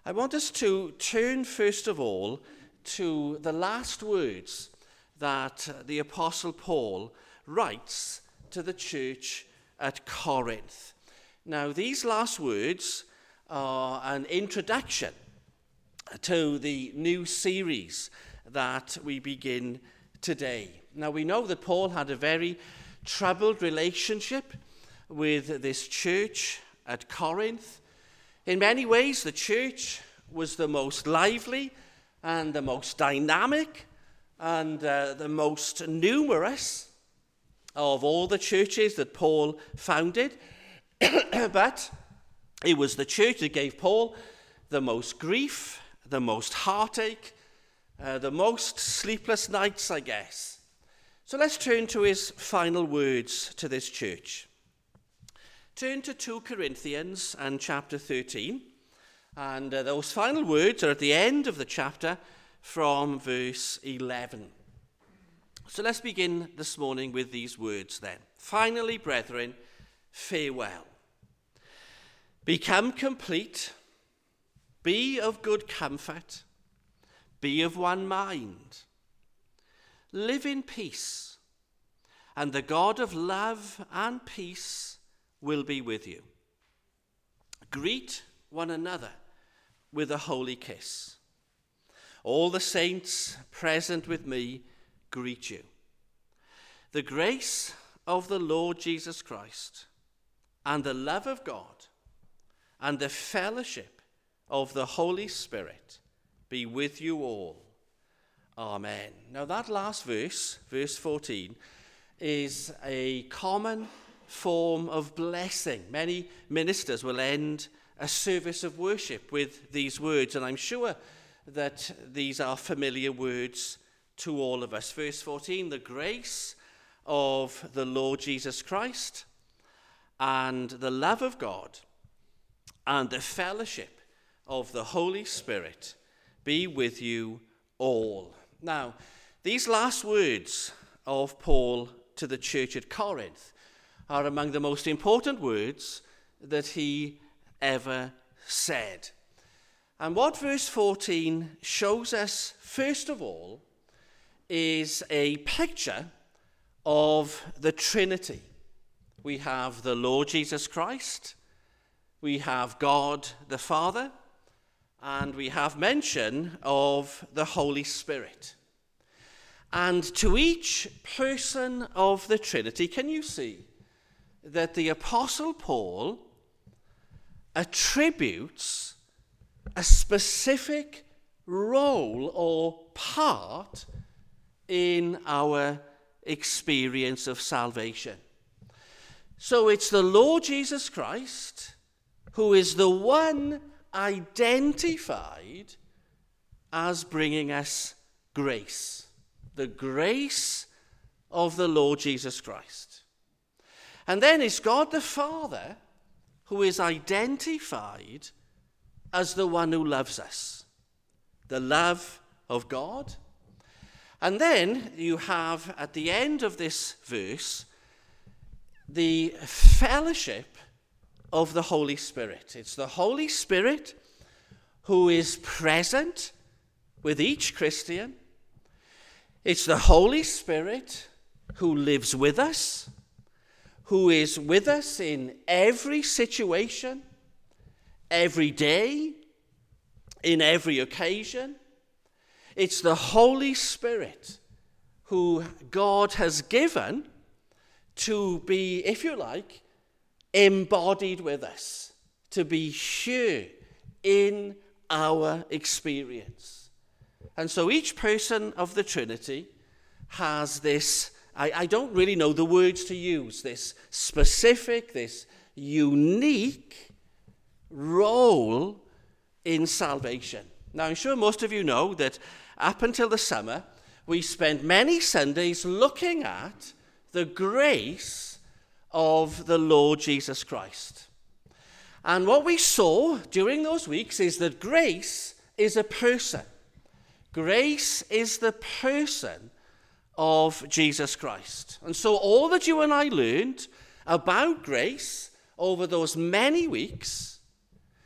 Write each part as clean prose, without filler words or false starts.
I want us to turn first of all to the last words that the Apostle Paul writes to the church at Corinth. Now, these last words are an introduction to the new series that we begin today. Now, we know that Paul had a very troubled relationship with this church at Corinth. In many ways, the church was the most lively and the most dynamic and the most numerous of all the churches that Paul founded. But it was the church that gave Paul the most grief, the most heartache, the most sleepless nights, I guess. So let's turn to his final words to this church. Turn to 2 Corinthians and chapter 13. And those final words are at the end of the chapter from verse 11. So let's begin this morning with these words then. Finally, brethren, farewell. Become complete. Be of good comfort. Be of one mind. Live in peace, and the God of love and peace will be with you. Greet one another with a holy kiss. All the saints present with me greet you. The grace of the Lord Jesus Christ and the love of God and the fellowship of the Holy Spirit be with you all. Amen. Now that last verse, verse 14, is a common form of blessing. Many ministers will end a service of worship with these words, and I'm sure that these are familiar words to all of us. Verse 14, the grace of the Lord Jesus Christ and the love of God and the fellowship of the Holy Spirit be with you all. Now, these last words of Paul to the church at Corinth are among the most important words that he ever said. And what verse 14 shows us, first of all, is a picture of the Trinity. We have the Lord Jesus Christ, we have God the Father, and we have mention of the Holy Spirit. And to each person of the Trinity, can you see that the Apostle Paul attributes a specific role or part in our experience of salvation? So it's the Lord Jesus Christ who is the one identified as bringing us grace. The grace of the Lord Jesus Christ. And then it's God the Father who is identified as the one who loves us. The love of God. And then you have at the end of this verse the fellowship of the Holy Spirit. It's the Holy Spirit who is present with each Christian. It's the Holy Spirit who lives with us, who is with us in every situation, every day, in every occasion. It's the Holy Spirit who God has given to be, if you like, embodied with us, to be here in our experience. And so each person of the Trinity has this, I don't really know the words to use, this specific, this unique role in salvation. Now, I'm sure most of you know that up until the summer, we spent many Sundays looking at the grace of the Lord Jesus Christ. And what we saw during those weeks is that grace is a person. Grace is the person of Jesus Christ. And so all that you and I learned about grace over those many weeks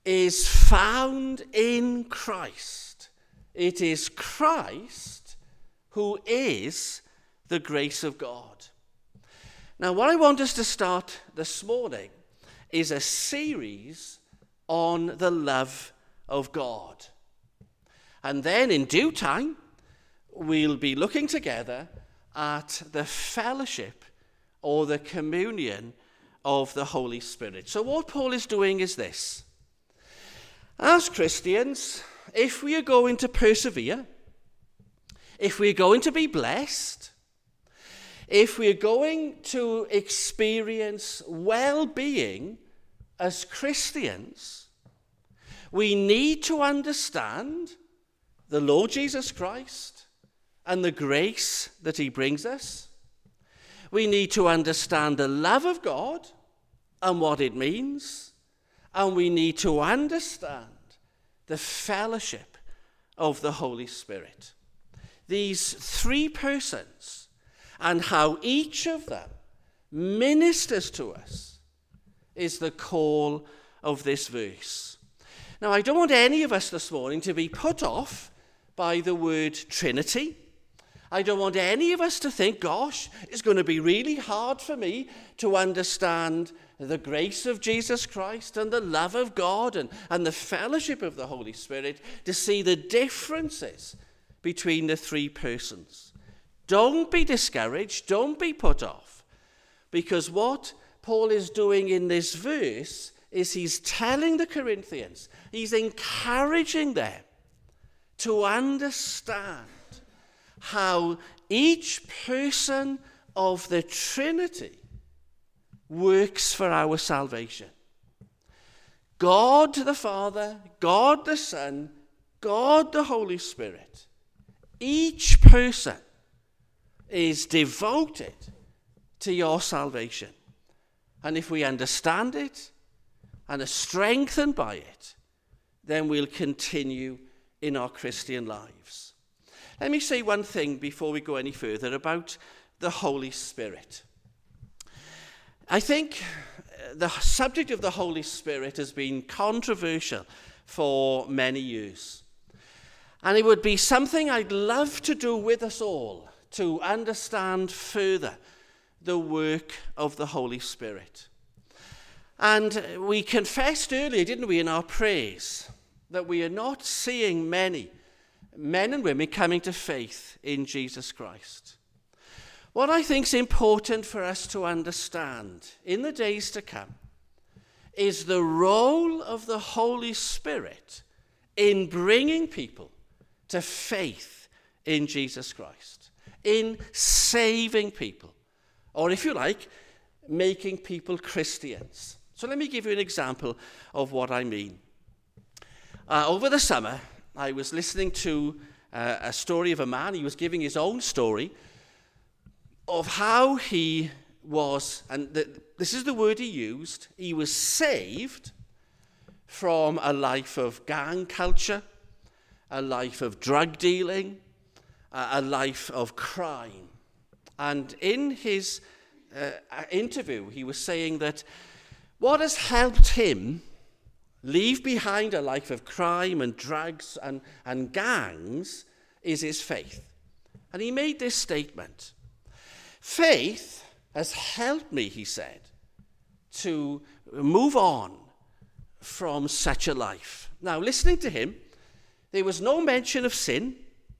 is found in Christ. It is Christ who is the grace of God. Now, what I want us to start this morning is a series on the love of God. And then in due time, we'll be looking together at the fellowship or the communion of the Holy Spirit. So what Paul is doing is this. As Christians, if we are going to persevere, if we're going to be blessed, if we're going to experience well-being as Christians, we need to understand the Lord Jesus Christ and the grace that he brings us. We need to understand the love of God and what it means. And we need to understand the fellowship of the Holy Spirit. These three persons and how each of them ministers to us is the call of this verse. Now, I don't want any of us this morning to be put off by the word Trinity. I don't want any of us to think, gosh, it's going to be really hard for me to understand the grace of Jesus Christ and the love of God and the fellowship of the Holy Spirit, to see the differences between the three persons. Don't be discouraged. Don't be put off. Because what Paul is doing in this verse is he's telling the Corinthians, he's encouraging them to understand how each person of the Trinity works for our salvation. God the Father, God the Son, God the Holy Spirit. Each person is devoted to your salvation. And if we understand it and are strengthened by it, then we'll continue in our Christian lives. Let me say one thing before we go any further about the Holy Spirit. I think the subject of the Holy Spirit has been controversial for many years. And it would be something I'd love to do with us all, to understand further the work of the Holy Spirit. And we confessed earlier, didn't we, in our praise, that we are not seeing many men and women coming to faith in Jesus Christ. What I think is important for us to understand in the days to come is the role of the Holy Spirit in bringing people to faith in Jesus Christ, in saving people, or if you like, making people Christians. So let me give you an example of what I mean. Over the summer, I was listening to a story of a man. He was giving his own story of how he was, and this is the word he used, he was saved from a life of gang culture, a life of drug dealing, a life of crime. And in his interview, he was saying that what has helped him leave behind a life of crime and drugs and gangs is his faith. And he made this statement. Faith has helped me, he said, to move on from such a life. Now, listening to him, there was no mention of sin,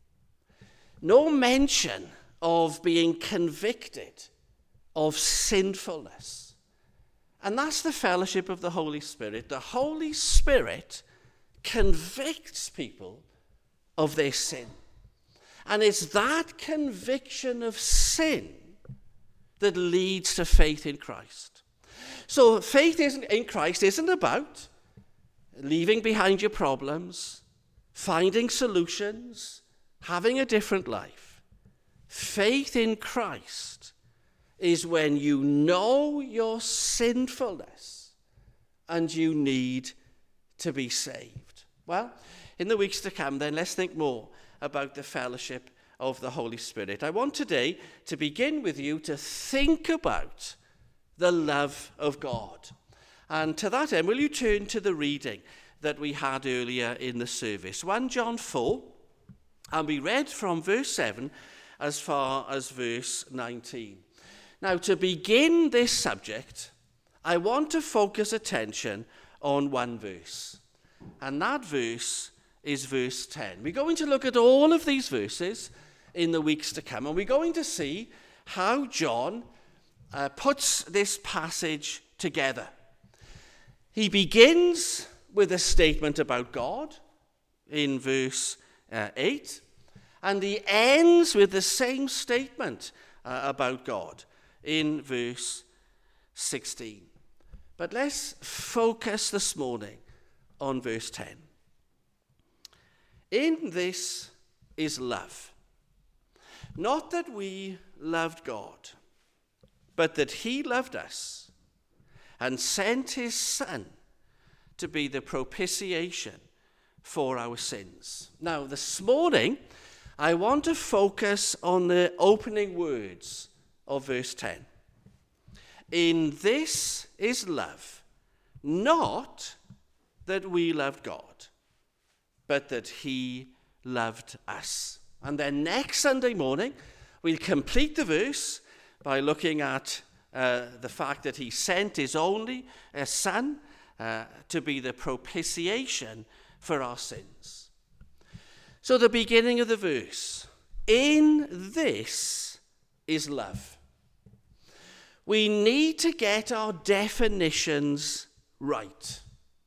no mention of being convicted of sinfulness. And that's the fellowship of the Holy Spirit. The Holy Spirit convicts people of their sin. And it's that conviction of sin that leads to faith in Christ. So faith in Christ isn't about leaving behind your problems, finding solutions, having a different life. Faith in Christ is when you know your sinfulness and you need to be saved. Well, in the weeks to come then, let's think more about the fellowship of the Holy Spirit. I want today to begin with you to think about the love of God. And to that end, will you turn to the reading that we had earlier in the service. 1 John 4, and we read from verse 7 as far as verse 19. Now, to begin this subject, I want to focus attention on one verse, and that verse is verse 10. We're going to look at all of these verses in the weeks to come, and we're going to see how John puts this passage together. He begins with a statement about God in verse 8, and he ends with the same statement about God in verse 16. But let's focus this morning on verse 10. In this is love. Not that we loved God, but that he loved us and sent his Son to be the propitiation for our sins. Now, this morning, I want to focus on the opening words of verse 10. In this is love, not that we loved God, but that he loved us. And then next Sunday morning, we'll complete the verse by looking at the fact that he sent his only Son to be the propitiation for our sins. So the beginning of the verse, in this is love. We need to get our definitions right.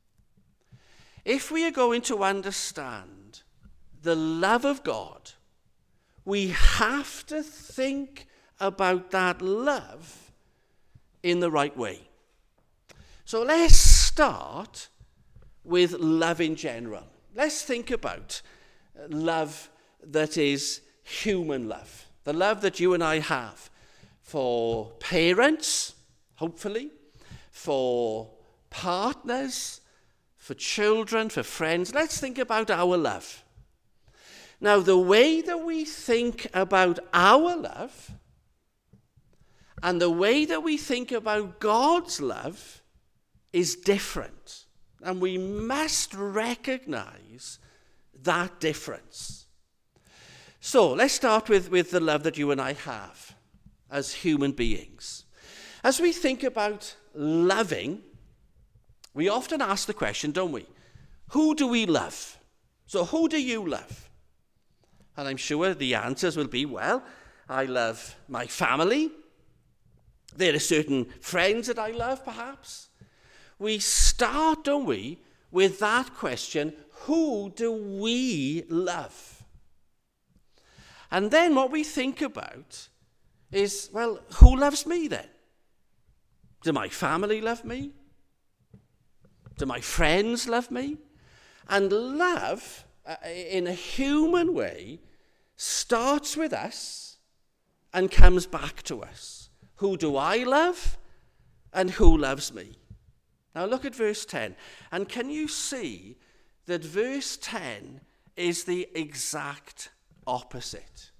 If we are going to understand the love of God, we have to think about that love in the right way. So let's start with love in general. Let's think about love that is human love. The love that you and I have for parents, hopefully, for partners, for children, for friends. Let's think about our love. Now, the way that we think about our love and the way that we think about God's love is different. And we must recognize that difference. So, let's start with the love that you and I have as human beings. As we think about loving, we often ask the question, don't we? Who do we love? So who do you love? And I'm sure the answers will be, well, I love my family. There are certain friends that I love, perhaps. We start, don't we, with that question, who do we love? And then what we think about is, well, who loves me then? Do my family love me? Do my friends love me? And love, in a human way, starts with us and comes back to us. Who do I love and who loves me? Now look at verse 10. And can you see that verse 10 is the exact opposite?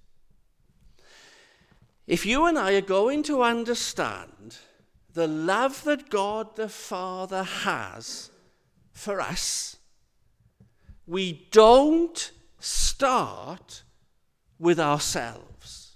If you and I are going to understand the love that God the Father has for us, we don't start with ourselves.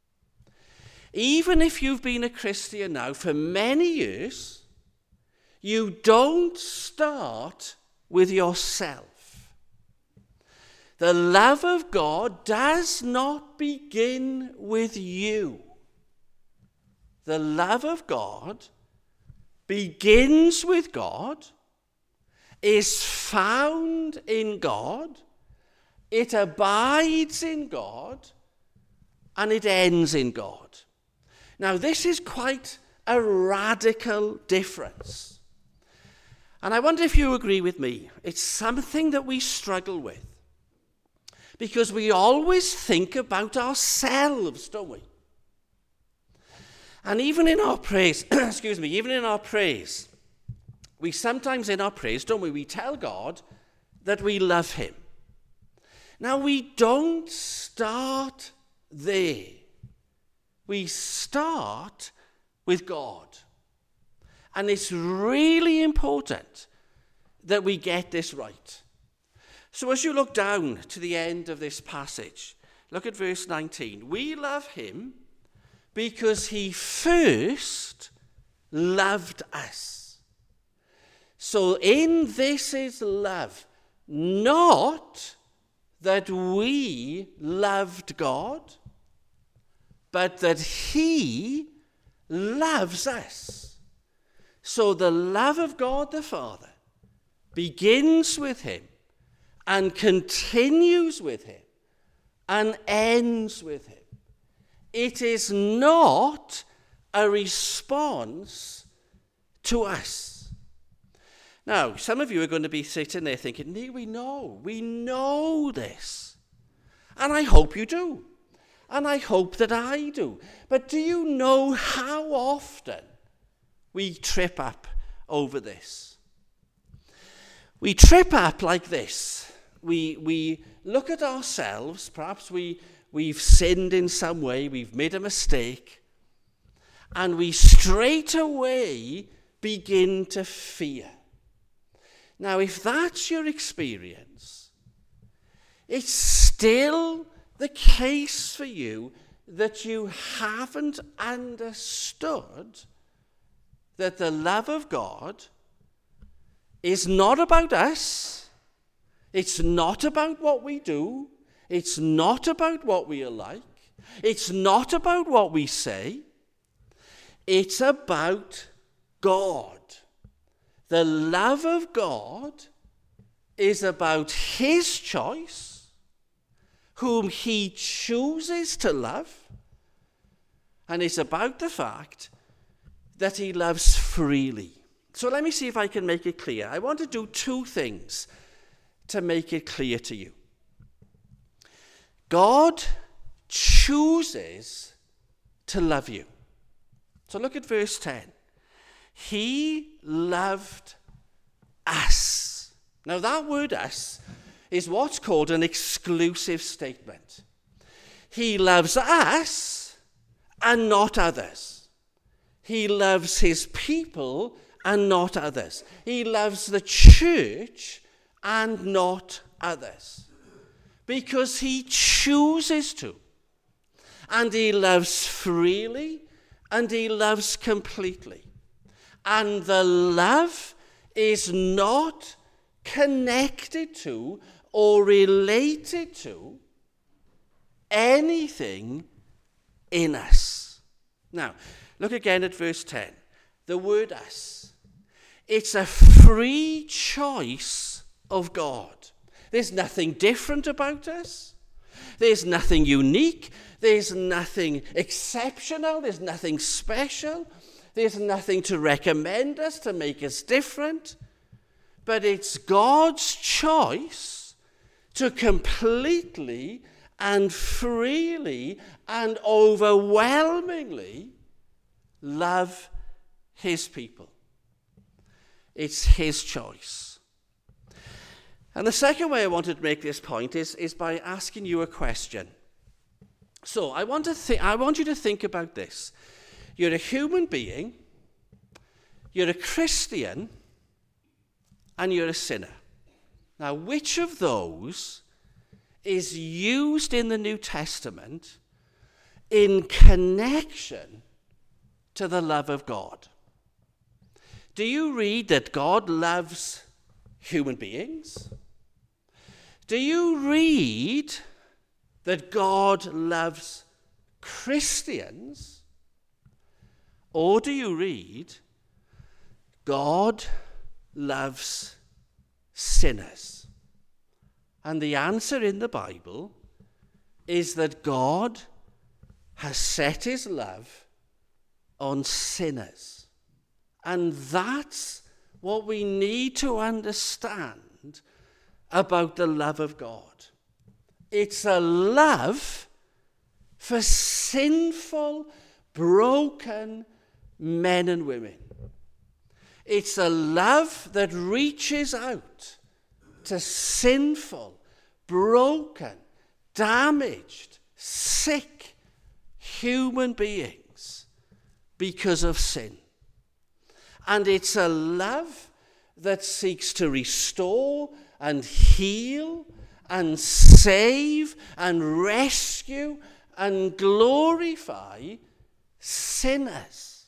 Even if you've been a Christian now for many years, you don't start with yourself. The love of God does not begin with you. The love of God begins with God, is found in God, it abides in God, and it ends in God. Now, this is quite a radical difference. And I wonder if you agree with me. It's something that we struggle with. Because we always think about ourselves, don't we? And even in our praise, even in our praise, we sometimes in our praise, don't we, we tell God that we love him. Now, we don't start there. We start with God. And it's really important that we get this right. So as you look down to the end of this passage, look at verse 19. We love him because he first loved us. So in this is love, not that we loved God, but that he loves us. So the love of God the Father begins with him and continues with him and ends with him. It is not a response to us. Now, some of you are going to be sitting there thinking, "Nee, we know this." And I hope you do. And I hope that I do. But do you know how often we trip up over this? We trip up like this. We look at ourselves, perhaps we've sinned in some way, we've made a mistake, and we straight away begin to fear. Now, if that's your experience, it's still the case for you that you haven't understood that the love of God is not about us. It's not about what we do. It's not about what we are like. It's not about what we say. It's about God. The love of God is about his choice, whom he chooses to love, and it's about the fact that he loves freely. So let me see if I can make it clear. I want to do two things to make it clear to you. God chooses to love you. So look at verse 10. He loved us. Now that word us is what's called an exclusive statement. He loves us and not others. He loves his people and not others. He loves the church and not others. Because he chooses to. And he loves freely and he loves completely. And the love is not connected to or related to anything in us. Now, look again at verse 10. The word us. It's a free choice of God. There's nothing different about us. There's nothing unique. There's nothing exceptional. There's nothing special. There's nothing to recommend us, to make us different. But it's God's choice to completely and freely and overwhelmingly love his people. It's his choice. And the second way I wanted to make this point is by asking you a question. So I want you to think about this. You're a human being, you're a Christian, and you're a sinner. Now, which of those is used in the New Testament in connection to the love of God? Do you read that God loves human beings? Do you read that God loves Christians? Or do you read God loves sinners? And the answer in the Bible is that God has set his love on sinners. And that's what we need to understand about the love of God. It's a love for sinful, broken men and women. It's a love that reaches out to sinful, broken, damaged, sick human beings because of sin. And it's a love that seeks to restore and heal and save and rescue and glorify sinners.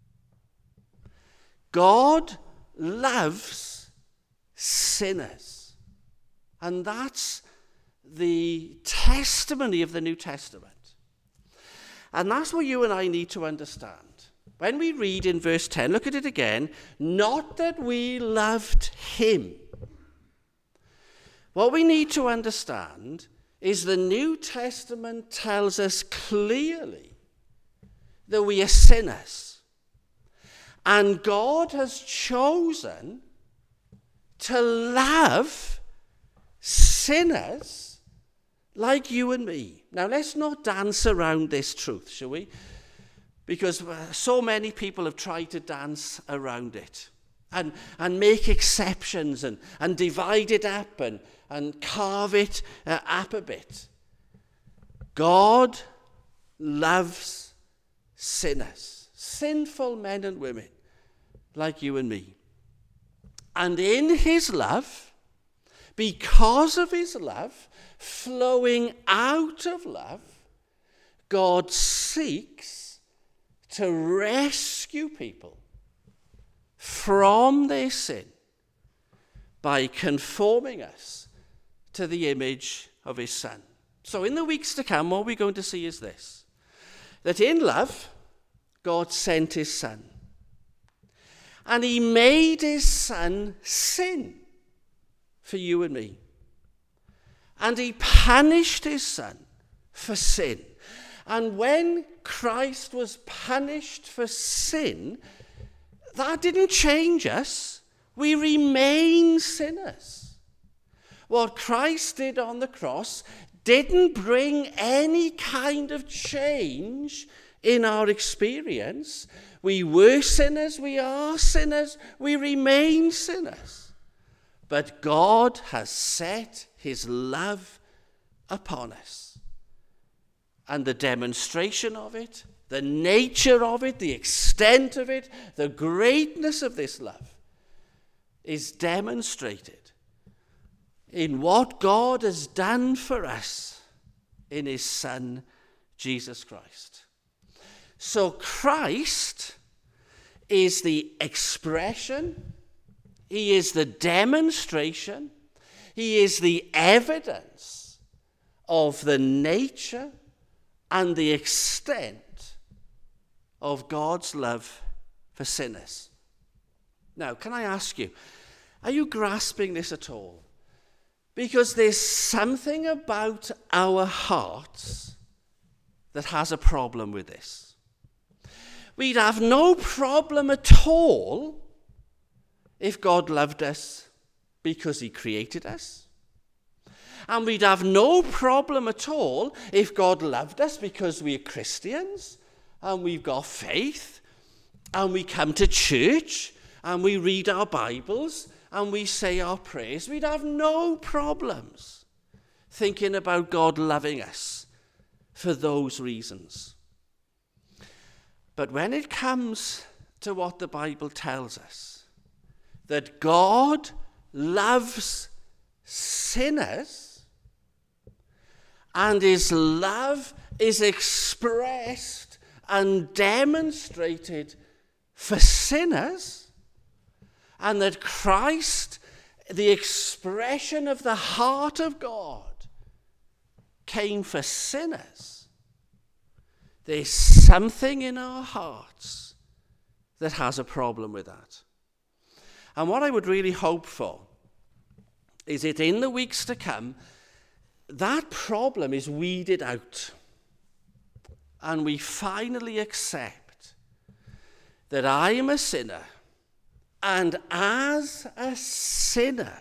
God loves sinners. And that's the testimony of the New Testament. And that's what you and I need to understand. When we read in verse 10, look at it again, not that we loved him. What we need to understand is the New Testament tells us clearly that we are sinners. And God has chosen to love sinners like you and me. Now, let's not dance around this truth, shall we? Because so many people have tried to dance around it and make exceptions and divide it up and carve it up a bit. God loves sinners, sinful men and women like you and me. And in his love, because of his love, flowing out of love, God seeks to rescue people from their sin by conforming us to the image of his Son. So in the weeks to come, what we're going to see is this, that in love, God sent his Son. And he made his Son sin for you and me. And he punished his Son for sin. And when Christ was punished for sin, that didn't change us. We remain sinners. What Christ did on the cross didn't bring any kind of change in our experience. We were sinners, we are sinners, we remain sinners. But God has set his love upon us. And the demonstration of it, the nature of it, the extent of it, the greatness of this love is demonstrated in what God has done for us in his Son, Jesus Christ. So Christ is the expression, he is the demonstration, he is the evidence of the nature and the extent of God's love for sinners. Now, can I ask you, are you grasping this at all? Because there's something about our hearts that has a problem with this. We'd have no problem at all if God loved us because he created us. And we'd have no problem at all if God loved us because we're Christians and we've got faith and we come to church and we read our Bibles and we say our prayers. We'd have no problems thinking about God loving us for those reasons. But when it comes to what the Bible tells us, that God loves sinners, and his love is expressed and demonstrated for sinners, and that Christ, the expression of the heart of God, came for sinners, there's something in our hearts that has a problem with that. And what I would really hope for is that in the weeks to come, that problem is weeded out. And we finally accept that I am a sinner. And as a sinner,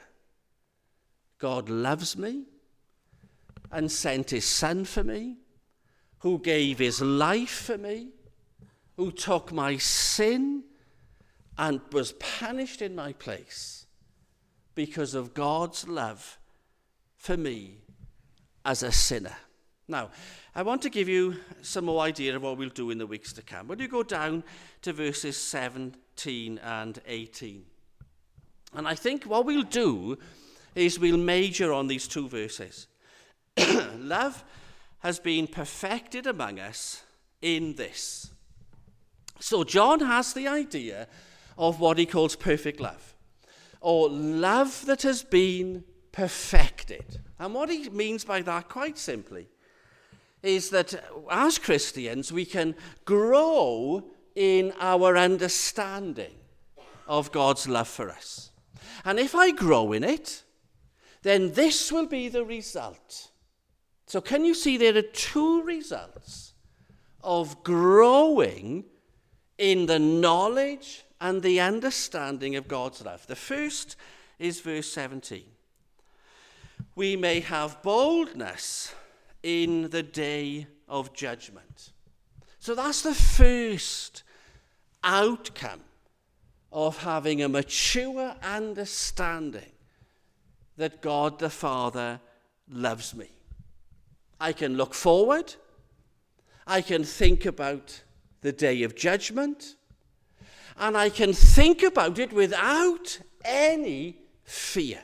God loves me and sent his Son for me, who gave his life for me, who took my sin and was punished in my place because of God's love for me as a sinner. Now, I want to give you some more idea of what we'll do in the weeks to come. When you go down to verses 17 and 18, And I think what we'll do is we'll major on these two verses. Love has been perfected among us in this. So John has the idea of what he calls perfect love, or love that has been perfected. And what he means by that, quite simply, is that as Christians we can grow in our understanding of God's love for us. And if I grow in it, then this will be the result. So can you see there are two results of growing in the knowledge and the understanding of God's love? The first is verse 17. We may have boldness in the day of judgment. So that's the first outcome of having a mature understanding that God the Father loves me. I can look forward. I can think about the day of judgment. And I can think about it without any fear.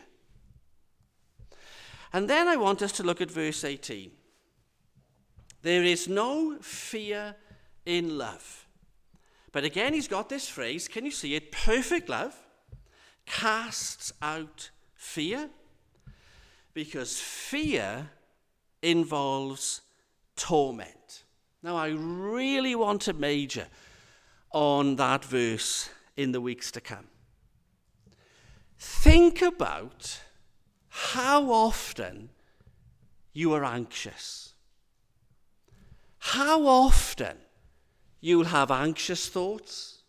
And then I want us to look at verse 18. There is no fear in love. But again, he's got this phrase, can you see it? Perfect love casts out fear, because fear involves torment. Now, I really want to major on that verse in the weeks to come. Think about how often you are anxious. How often you'll have anxious thoughts.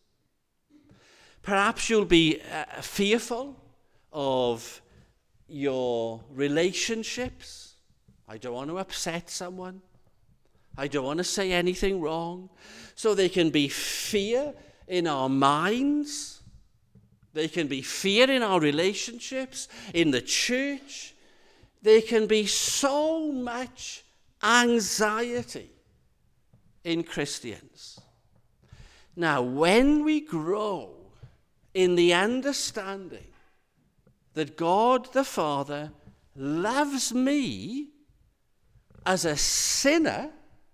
Perhaps you'll be fearful of your relationships. I don't want to upset someone. I don't want to say anything wrong. So there can be fear in our minds. There can be fear in our relationships, in the church. There can be so much anxiety in Christians. Now, when we grow in the understanding that God the Father loves me as a sinner,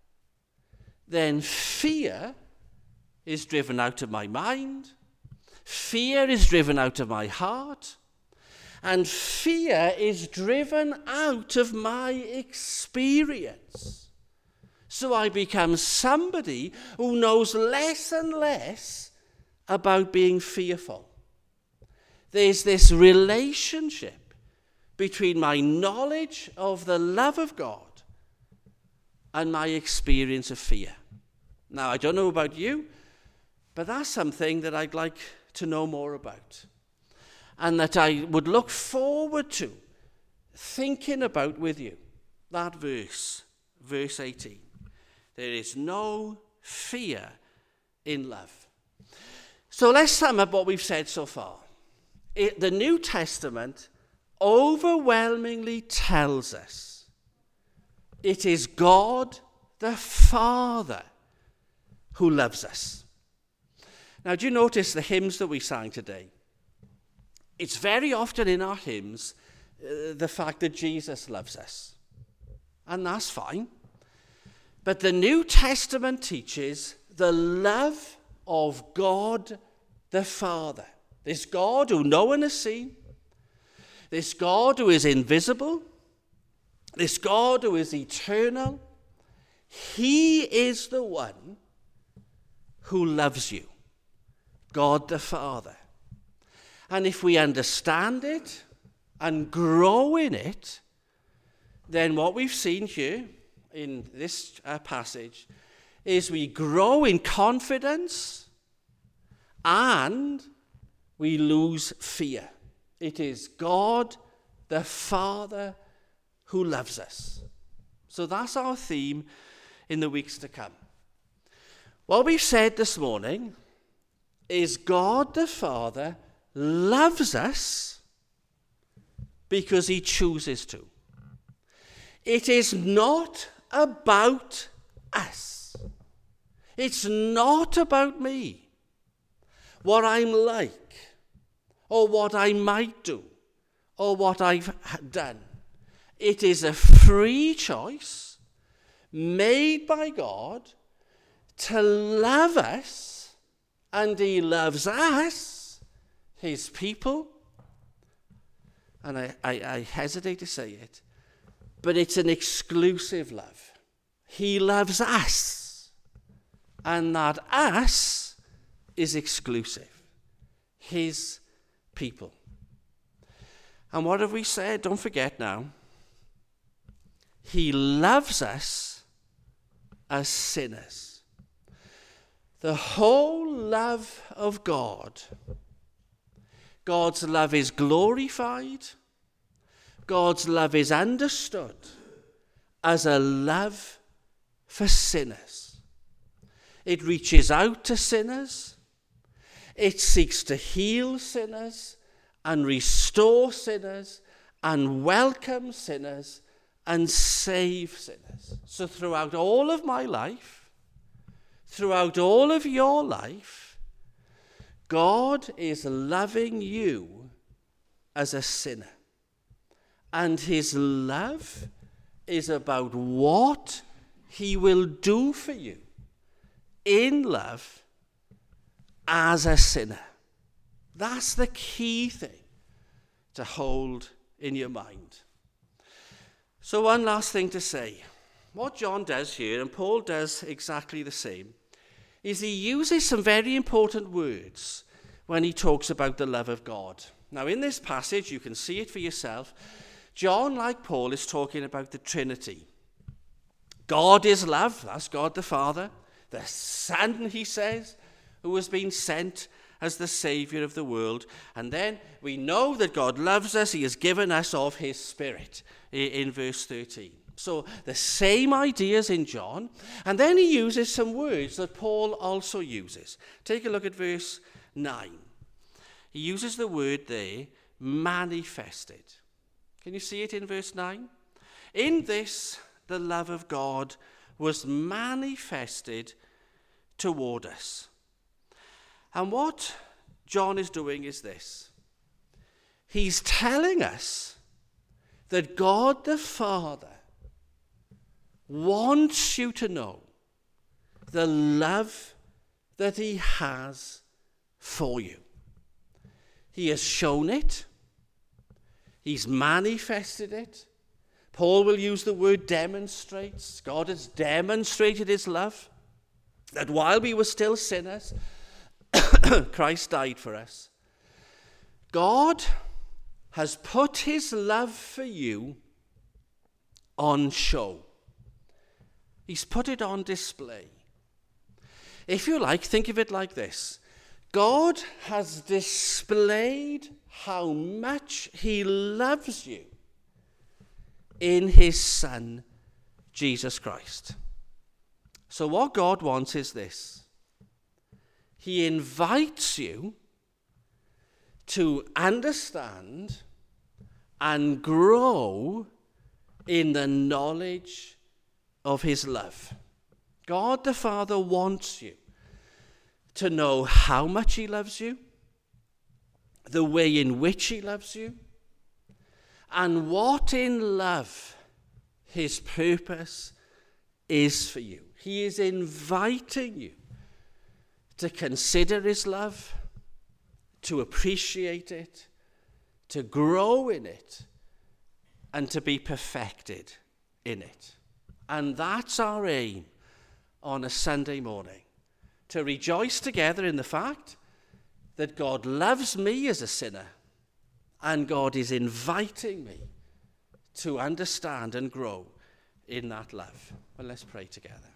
then fear is driven out of my mind, fear is driven out of my heart, and fear is driven out of my experience. So I become somebody who knows less and less about being fearful. There's this relationship between my knowledge of the love of God and my experience of fear. Now, I don't know about you, but that's something that I'd like to know more about, and that I would look forward to thinking about with you. That verse 18. There is no fear in love. So let's sum up what we've said so far. The New Testament overwhelmingly tells us it is God the Father who loves us. Now, do you notice the hymns that we sang today? It's very often in our hymns the fact that Jesus loves us. And that's fine. But the New Testament teaches the love of God the Father. This God who no one has seen. This God who is invisible. This God who is eternal. He is the one who loves you. God the Father. And if we understand it and grow in it, then what we've seen here in this passage is we grow in confidence and we lose fear. It is God the Father who loves us. So that's our theme in the weeks to come. What we've said this morning is God the Father loves us because he chooses to. It is not about us. It's not about me, what I'm like, or what I might do, or what I've done. It is a free choice made by God to love us, and he loves us, his people. And I hesitate to say it, but it's an exclusive love. He loves us, and that us is exclusive, his people. And what have we said? Don't forget now. He loves us as sinners. The whole love of God. God's love is glorified. God's love is understood as a love for sinners. It reaches out to sinners. It seeks to heal sinners and restore sinners and welcome sinners and save sinners. So throughout all of my life, throughout all of your life, God is loving you as a sinner. And his love is about what he will do for you in love as a sinner. That's the key thing to hold in your mind. So one last thing to say. What John does here, and Paul does exactly the same, is he uses some very important words when he talks about the love of God. Now in this passage, you can see it for yourself, John, like Paul, is talking about the Trinity. God is love, that's God the Father. The Son, he says, who has been sent as the Saviour of the world. And then we know that God loves us. He has given us of his Spirit in verse 13. So the same ideas in John. And then he uses some words that Paul also uses. Take a look at verse 9. He uses the word there, manifested. Can you see it in verse 9? In this, the love of God was manifested toward us. And what John is doing is this. He's telling us that God the Father wants you to know the love that he has for you. He has shown it. He's manifested it. Paul will use the word demonstrates. God has demonstrated his love, that while we were still sinners, Christ died for us. God has put his love for you on show. He's put it on display. If you like, think of it like this. God has displayed how much he loves you in his Son, Jesus Christ. So what God wants is this. He invites you to understand and grow in the knowledge of his love. God the Father wants you to know how much he loves you, the way in which he loves you, and what in love his purpose is for you. He is inviting you to consider his love, to appreciate it, to grow in it, and to be perfected in it. And that's our aim on a Sunday morning, to rejoice together in the fact that God loves me as a sinner, and God is inviting me to understand and grow in that love. Well, let's pray together.